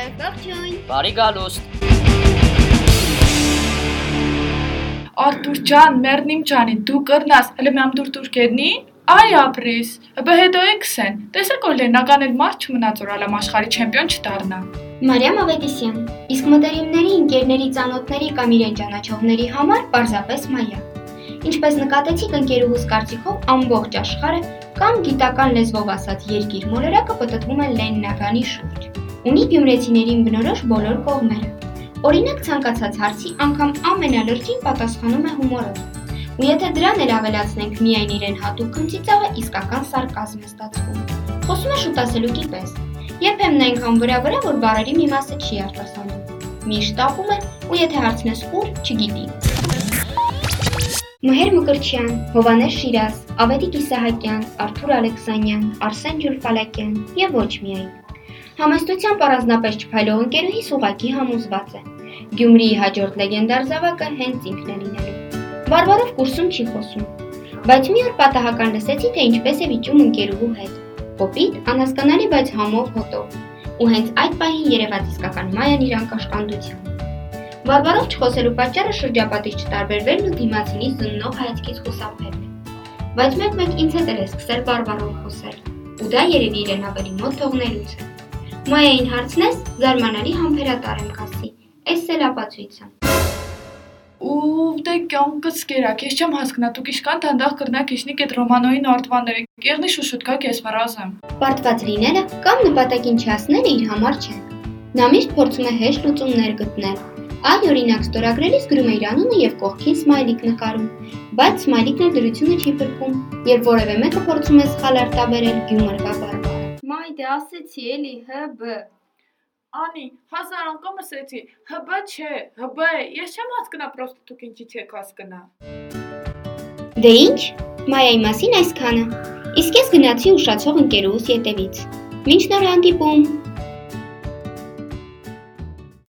Բարև։ Ողջույն։ Բարի գալուստ։ Արտուր ջան, մերնիմ ջանի, դու կրնաս, հələ մյամ դուր կերնի։ Ay ապրիս, բա հետո էքսեն, տեսեք որ լենական էլ մարդ չմնաց որ ալամ աշխարհի չեմպիոն չդառնա։ Մարիամ Ավետիսյան, իսկ մտերիմների, ընկերների, ծանոթների կամ իրեն ճանաչողների համար պարզապես Մայա։ Ինչպես նկատեցիք ընկերուհուս կարծիքով ամբողջ աշխարհը կամ գիտական լեզվով ասած երկիր մոլորակը պտտվում է Լենինականի շուրջ։ Ունի գյումրեցիներին բնորոշ բոլոր կողմերը։ Օրինակ ցանկացած հարցի անգամ ամենալրջին պատասխանում է հումորով։ Ու եթե դրան էլ ավելացնենք միայն իրեն հատուկ քմծիծաղը, իսկական սարկազմ է ստացվում։ Խոսում է շուտասելուկի պես։ Երբեմն այնքան վրա, որ բառերի մի մասը չի արտասանում։ Միշտ տապում է, ու եթե հարցնես ուր, չգիտի։ Մհեր Մկրտչյան, Հովհաննես Շիրազ, Ավետիք Իսահակյան, Արթուր Ալեքսանյան, Արսեն Ջուլֆալակյան եւ ոչ միայն։ Համեստությամբ առանձնապես չփայլող ընկերուհիս ուղղակի համոզված է։ Գյումրիի հաջորդ լեգենդար զավակը հենց ինքն է լինելու։ Բարբարով կուրսում չի խոսում, բայց մի օր պատահական լսեցի, թե ինչպես է վիճում ընկերուհու հետ։ Կոպիտ, անհասկանալի, բայց համով հոտով։ Ու հենց այդ պահին երևաց իսկական Մայան իր անկաշկանդությամբ։ Բարբարով չխոսելու պատճառը շրջապատից չտարբերվելն ու դիմացինի զննող հայացքից խուսափելն է։ Բայց մեկ-մեկ ինձ հետ էլ է սկսել բարբարով խոսել, ու դա երևի իրեն ավելի մոտ թողնելուց է։ Մայային հարցնես, զարմանալի համբերատար եմ կասի, էս էլ ապացույցը։ Ու դե կյանքս կերակ, ես չեմ հասկնա, դուք իշքան դանդաղ կրնակ իշնիկ այդ Ռոմանոյի նորդվանները, կեղնի շուշուտկա կես մռազեմ։ Պարտված լինելը կամ նպատակին չհասնելը իր համար չէ։ Նա միշտ փորձում է հեշտ լուծումներ գտնել։ Այ օրինակ ստորագրելիս գրում է իր անունը եւ կողքին սմայլիկ նկարում, բայց սմայլիկն էլ դրությունը չի փրկում, երբ որևէ մեկը փորձում է սխալ արտաբերել, գյումր կա բարբարը։ Մայ դե ասեցի էլի ՀԲ։ Անի, 1000 անգամ ասեցի, ՀԲ չէ, ՀԲ է, ես չեմ հասկնա պրոստը դուք ինչի չեք հասկնա։ Դե ինչ, Մայայի մասին այսքանը, իսկ ես գնացի ուշացող ընկերուհուս ետևից։ Մինչ նոր հանդիպում։